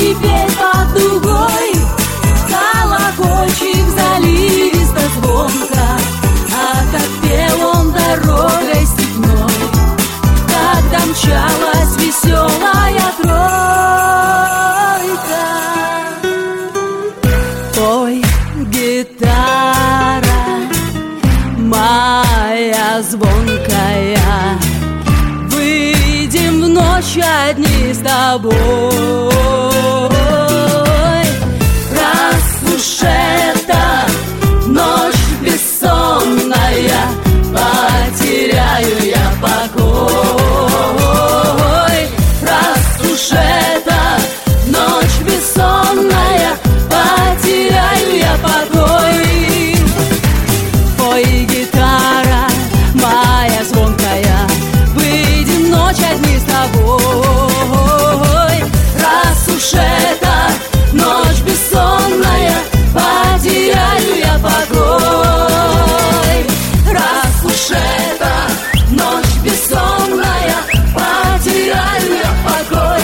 теперь под дугой колокольчик заливисто звонко, а как пел он дорогой степной, когда мчалась веселая тройка. Ой, гитара моя звонкая, выйдем в ночь одни с тобой. Раз уж это ночь бессонная, потеряю я покой. Раз уж это ночь бессонная, потеряю я покой. Ой, гитара моя звонкая, выйдем в ночь одни с тобой. Раз уж это ночь бессонная, потеряю я покой. Раз уж это ночь бессонная, потеряю я покой.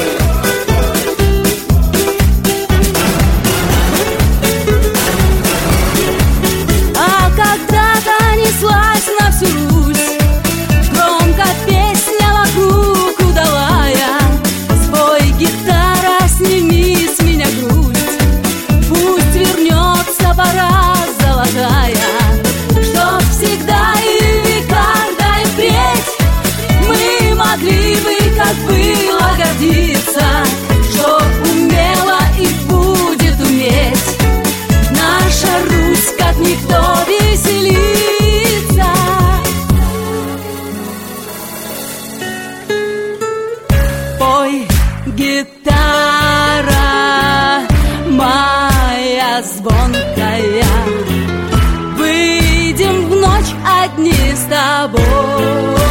А когда-то неслась на всю Русь громко песня вокруг удалая. Спой, гитара, сними с меня грусть, пусть вернется пора золотая, чтоб всегда и в веках, да и впредь мы могли бы, как было, гордиться, что умела и будет уметь наша Русь, как никто веселится. Пой, гитара моя звонкая, выйдем в ночь одни с тобой.